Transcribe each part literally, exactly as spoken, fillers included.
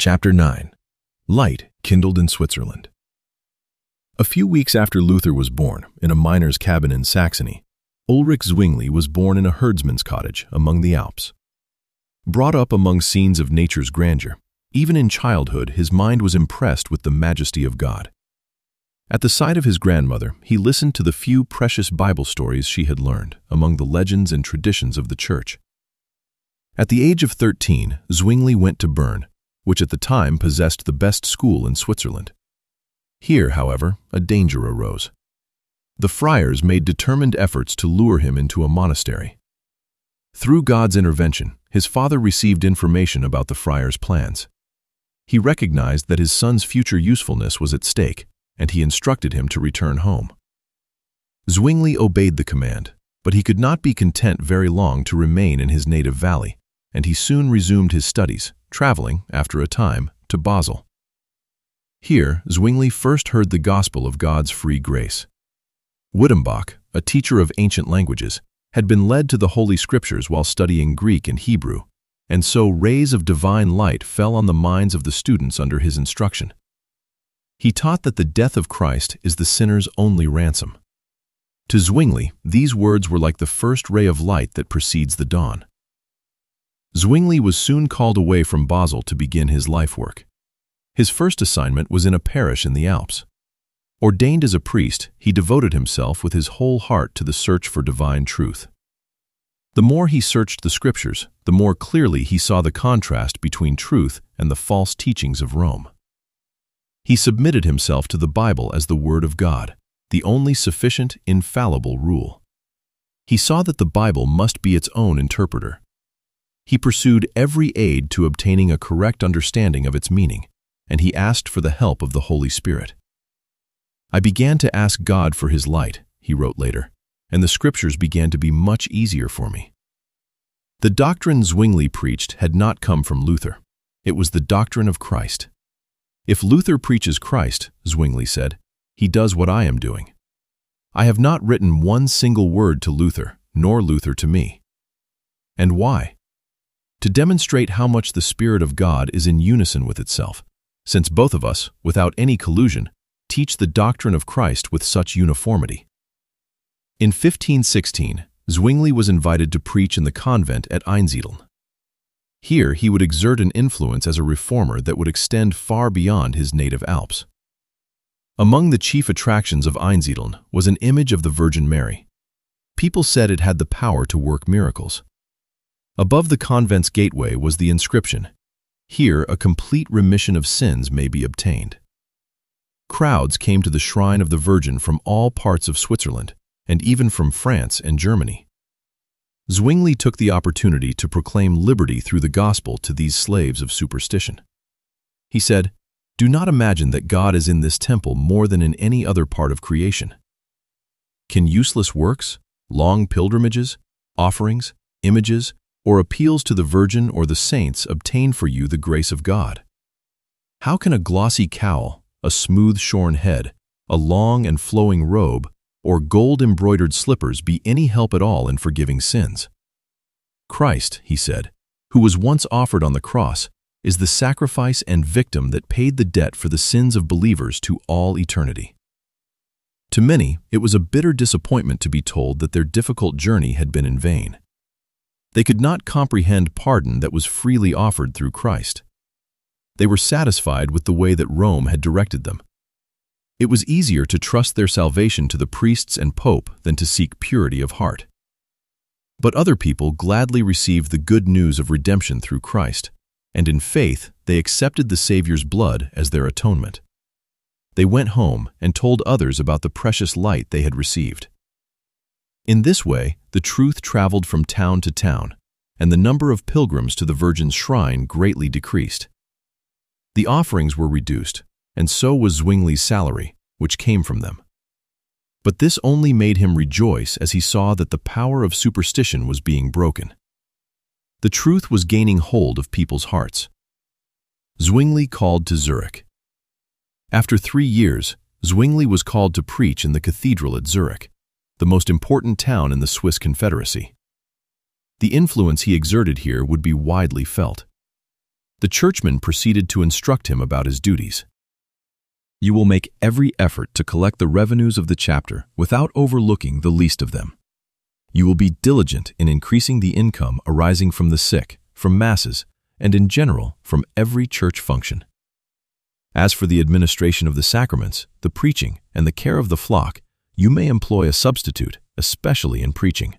Chapter nine. Light Kindled in Switzerland. A few weeks after Luther was born, in a miner's cabin in Saxony, Ulrich Zwingli was born in a herdsman's cottage among the Alps. Brought up among scenes of nature's grandeur, even in childhood his mind was impressed with the majesty of God. At the side of his grandmother, he listened to the few precious Bible stories she had learned among the legends and traditions of the church. At the age of thirteen, Zwingli went to Bern, which at the time possessed the best school in Switzerland. Here, however, a danger arose. The friars made determined efforts to lure him into a monastery. Through God's intervention, his father received information about the friars' plans. He recognized that his son's future usefulness was at stake, and he instructed him to return home. Zwingli obeyed the command, but he could not be content very long to remain in his native valley, and he soon resumed his studies, traveling, after a time, to Basel. Here, Zwingli first heard the gospel of God's free grace. Wittenbach, a teacher of ancient languages, had been led to the Holy Scriptures while studying Greek and Hebrew, and so rays of divine light fell on the minds of the students under his instruction. He taught that the death of Christ is the sinner's only ransom. To Zwingli, these words were like the first ray of light that precedes the dawn. Zwingli was soon called away from Basel to begin his life work. His first assignment was in a parish in the Alps. Ordained as a priest, he devoted himself with his whole heart to the search for divine truth. The more he searched the Scriptures, the more clearly he saw the contrast between truth and the false teachings of Rome. He submitted himself to the Bible as the Word of God, the only sufficient, infallible rule. He saw that the Bible must be its own interpreter. He pursued every aid to obtaining a correct understanding of its meaning, and he asked for the help of the Holy Spirit. "I began to ask God for His light," he wrote later, "and the Scriptures began to be much easier for me." The doctrine Zwingli preached had not come from Luther. It was the doctrine of Christ. "If Luther preaches Christ," Zwingli said, "he does what I am doing. I have not written one single word to Luther, nor Luther to me." And why? To demonstrate how much the Spirit of God is in unison with itself, since both of us, without any collusion, teach the doctrine of Christ with such uniformity. In fifteen sixteen, Zwingli was invited to preach in the convent at Einsiedeln. Here he would exert an influence as a reformer that would extend far beyond his native Alps. Among the chief attractions of Einsiedeln was an image of the Virgin Mary. People said it had the power to work miracles. Above the convent's gateway was the inscription, "Here a complete remission of sins may be obtained." Crowds came to the shrine of the Virgin from all parts of Switzerland, and even from France and Germany. Zwingli took the opportunity to proclaim liberty through the gospel to these slaves of superstition. He said, "Do not imagine that God is in this temple more than in any other part of creation. Can useless works, long pilgrimages, offerings, images, or appeals to the Virgin or the saints obtain for you the grace of God? How can a glossy cowl, a smooth-shorn head, a long and flowing robe, or gold-embroidered slippers be any help at all in forgiving sins? Christ," he said, "who was once offered on the cross, is the sacrifice and victim that paid the debt for the sins of believers to all eternity." To many, it was a bitter disappointment to be told that their difficult journey had been in vain. They could not comprehend pardon that was freely offered through Christ. They were satisfied with the way that Rome had directed them. It was easier to trust their salvation to the priests and pope than to seek purity of heart. But other people gladly received the good news of redemption through Christ, and in faith they accepted the Savior's blood as their atonement. They went home and told others about the precious light they had received. In this way, the truth traveled from town to town, and the number of pilgrims to the Virgin's shrine greatly decreased. The offerings were reduced, and so was Zwingli's salary, which came from them. But this only made him rejoice as he saw that the power of superstition was being broken. The truth was gaining hold of people's hearts. Zwingli called to Zurich. After three years, Zwingli was called to preach in the cathedral at Zurich, the most important town in the Swiss Confederacy. The influence he exerted here would be widely felt. The churchman proceeded to instruct him about his duties. You will make every effort to collect the revenues of the chapter without overlooking the least of them. You will be diligent in increasing the income arising from the sick, from masses, and in general from every church function. As for the administration of the sacraments, the preaching, and the care of the flock, you may employ a substitute, especially in preaching.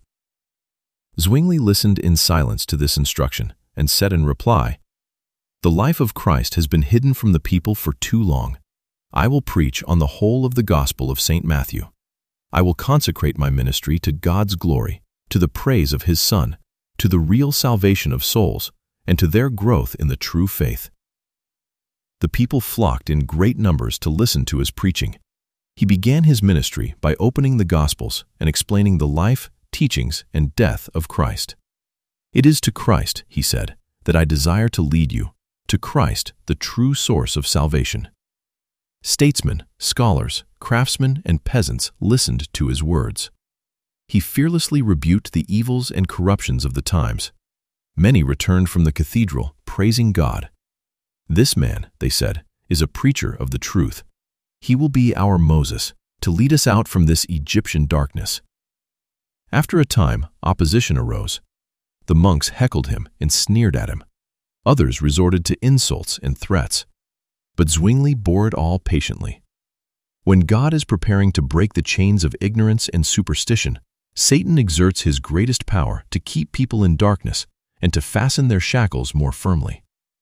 Zwingli listened in silence to this instruction and said in reply, The life of Christ has been hidden from the people for too long. I will preach on the whole of the Gospel of Saint Matthew. I will consecrate my ministry to God's glory, to the praise of His Son, to the real salvation of souls, and to their growth in the true faith. The people flocked in great numbers to listen to his preaching. He began his ministry by opening the Gospels and explaining the life, teachings, and death of Christ. It is to Christ, he said, that I desire to lead you, to Christ, the true source of salvation. Statesmen, scholars, craftsmen, and peasants listened to his words. He fearlessly rebuked the evils and corruptions of the times. Many returned from the cathedral, praising God. This man, they said, is a preacher of the truth. He will be our Moses, to lead us out from this Egyptian darkness. After a time, opposition arose. The monks heckled him and sneered at him. Others resorted to insults and threats. But Zwingli bore it all patiently. When God is preparing to break the chains of ignorance and superstition, Satan exerts his greatest power to keep people in darkness and to fasten their shackles more firmly.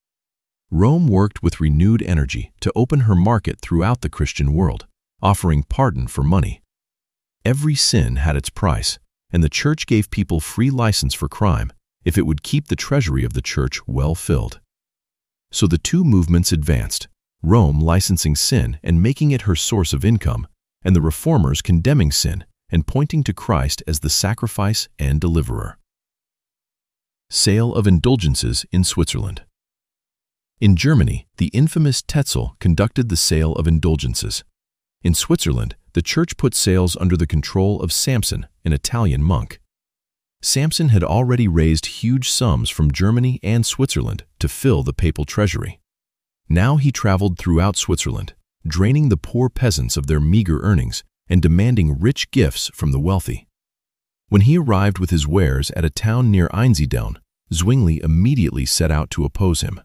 Rome worked with renewed energy to open her market throughout the Christian world, offering pardon for money. Every sin had its price, and the church gave people free license for crime if it would keep the treasury of the church well filled. So the two movements advanced, Rome licensing sin and making it her source of income, and the reformers condemning sin and pointing to Christ as the sacrifice and deliverer. Sale of indulgences in Switzerland. In Germany, the infamous Tetzel conducted the sale of indulgences. In Switzerland, the church put sales under the control of Samson, an Italian monk. Samson had already raised huge sums from Germany and Switzerland to fill the papal treasury. Now he traveled throughout Switzerland, draining the poor peasants of their meager earnings and demanding rich gifts from the wealthy. When he arrived with his wares at a town near Einsiedeln, Zwingli immediately set out to oppose him.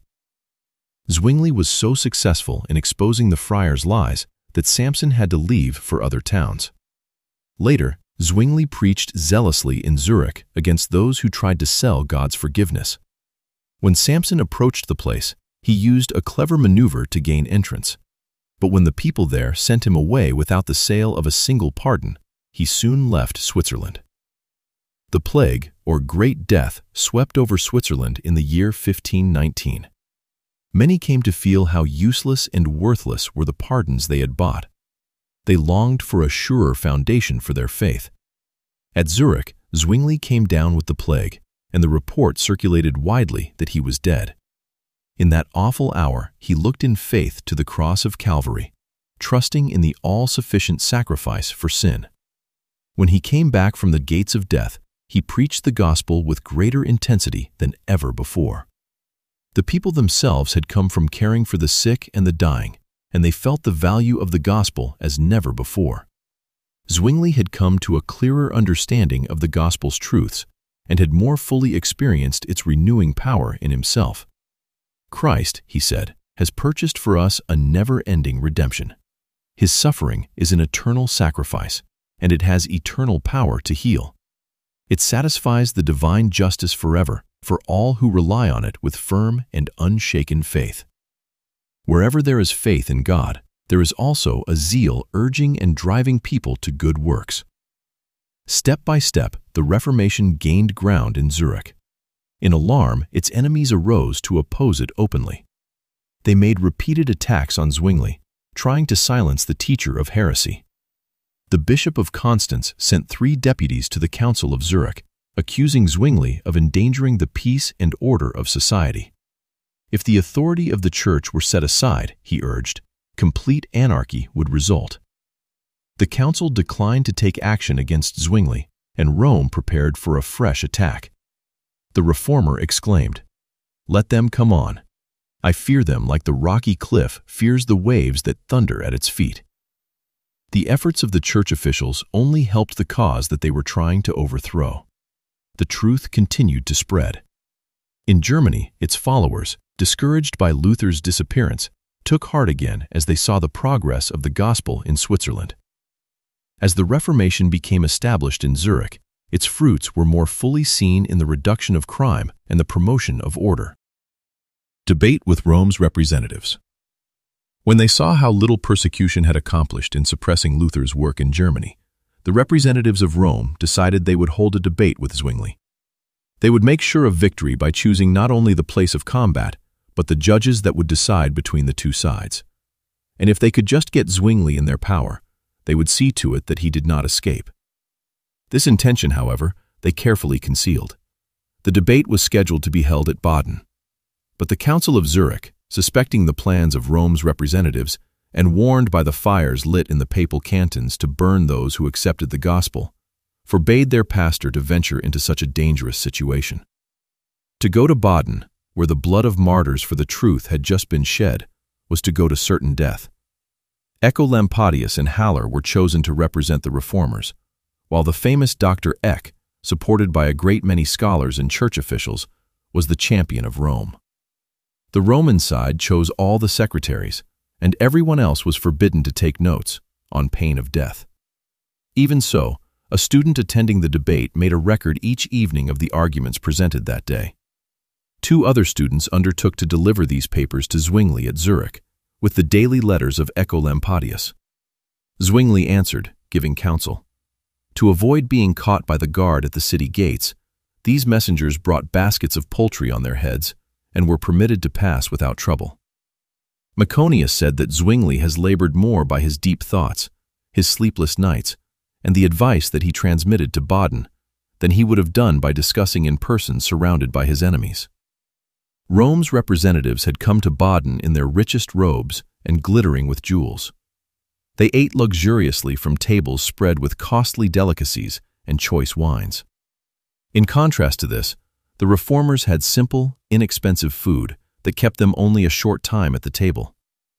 Zwingli was so successful in exposing the friars' lies that Samson had to leave for other towns. Later, Zwingli preached zealously in Zurich against those who tried to sell God's forgiveness. When Samson approached the place, he used a clever maneuver to gain entrance. But when the people there sent him away without the sale of a single pardon, he soon left Switzerland. The plague, or Great Death, swept over Switzerland in the year fifteen nineteen. Many came to feel how useless and worthless were the pardons they had bought. They longed for a surer foundation for their faith. At Zurich, Zwingli came down with the plague, and the report circulated widely that he was dead. In that awful hour, he looked in faith to the cross of Calvary, trusting in the all-sufficient sacrifice for sin. When he came back from the gates of death, he preached the gospel with greater intensity than ever before. The people themselves had come from caring for the sick and the dying, and they felt the value of the gospel as never before. Zwingli had come to a clearer understanding of the gospel's truths and had more fully experienced its renewing power in himself. Christ, he said, has purchased for us a never-ending redemption. His suffering is an eternal sacrifice, and it has eternal power to heal. It satisfies the divine justice forever for all who rely on it with firm and unshaken faith. Wherever there is faith in God, there is also a zeal urging and driving people to good works. Step by step, the Reformation gained ground in Zurich. In alarm, its enemies arose to oppose it openly. They made repeated attacks on Zwingli, trying to silence the teacher of heresy. The Bishop of Constance sent three deputies to the Council of Zurich, accusing Zwingli of endangering the peace and order of society. If the authority of the Church were set aside, he urged, complete anarchy would result. The council declined to take action against Zwingli, and Rome prepared for a fresh attack. The reformer exclaimed, "Let them come on. I fear them like the rocky cliff fears the waves that thunder at its feet. The efforts of the church officials only helped the cause that they were trying to overthrow. The truth continued to spread. In Germany, its followers, discouraged by Luther's disappearance, took heart again as they saw the progress of the gospel in Switzerland. As the Reformation became established in Zurich, its fruits were more fully seen in the reduction of crime and the promotion of order. Debate with Rome's representatives. When they saw how little persecution had accomplished in suppressing Luther's work in Germany, the representatives of Rome decided they would hold a debate with Zwingli. They would make sure of victory by choosing not only the place of combat, but the judges that would decide between the two sides. And if they could just get Zwingli in their power, they would see to it that he did not escape. This intention, however, they carefully concealed. The debate was scheduled to be held at Baden. But the Council of Zurich, suspecting the plans of Rome's representatives and warned by the fires lit in the papal cantons to burn those who accepted the gospel, forbade their pastor to venture into such a dangerous situation. To go to Baden, where the blood of martyrs for the truth had just been shed, was to go to certain death. Ecolampadius and Haller were chosen to represent the reformers, while the famous Doctor Eck, supported by a great many scholars and church officials, was the champion of Rome. The Roman side chose all the secretaries, and everyone else was forbidden to take notes, on pain of death. Even so, a student attending the debate made a record each evening of the arguments presented that day. Two other students undertook to deliver these papers to Zwingli at Zurich, with the daily letters of Ecolampadius. Zwingli answered, giving counsel. To avoid being caught by the guard at the city gates, these messengers brought baskets of poultry on their heads and were permitted to pass without trouble. Maconius said that Zwingli has labored more by his deep thoughts, his sleepless nights, and the advice that he transmitted to Baden than he would have done by discussing in person surrounded by his enemies. Rome's representatives had come to Baden in their richest robes and glittering with jewels. They ate luxuriously from tables spread with costly delicacies and choice wines. In contrast to this, the reformers had simple, inexpensive food that kept them only a short time at the table.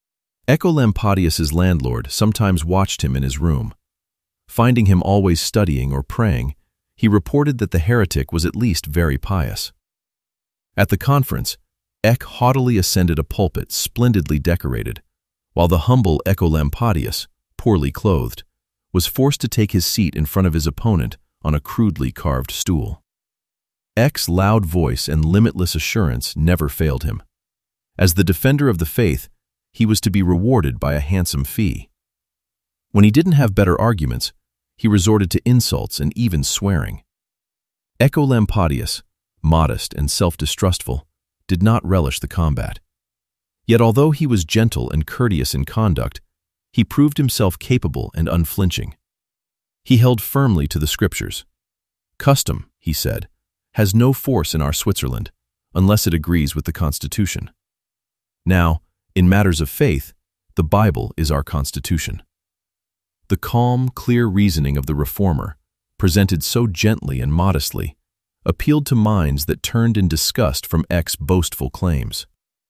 Ecolampadius's landlord sometimes watched him in his room. Finding him always studying or praying, he reported that the heretic was at least very pious. At the conference, Eck haughtily ascended a pulpit splendidly decorated, while the humble Ecolampadius, poorly clothed, was forced to take his seat in front of his opponent on a crudely carved stool. Eck's loud voice and limitless assurance never failed him. As the defender of the faith, he was to be rewarded by a handsome fee. When he didn't have better arguments, he resorted to insults and even swearing. Ecolampadius, modest and self-distrustful, did not relish the combat. Yet although he was gentle and courteous in conduct, he proved himself capable and unflinching. He held firmly to the scriptures. Custom, he said, has no force in our Switzerland, unless it agrees with the Constitution. Now, in matters of faith, the Bible is our Constitution. The calm, clear reasoning of the reformer, presented so gently and modestly, appealed to minds that turned in disgust from Eck's boastful claims.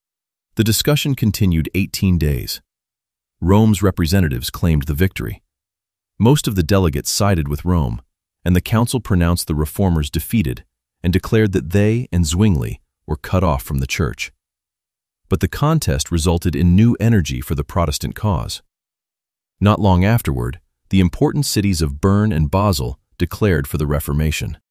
The discussion continued eighteen days. Rome's representatives claimed the victory. Most of the delegates sided with Rome, and the council pronounced the reformers defeated and declared that they and Zwingli were cut off from the church. But the contest resulted in new energy for the Protestant cause. Not long afterward, the important cities of Bern and Basel declared for the Reformation.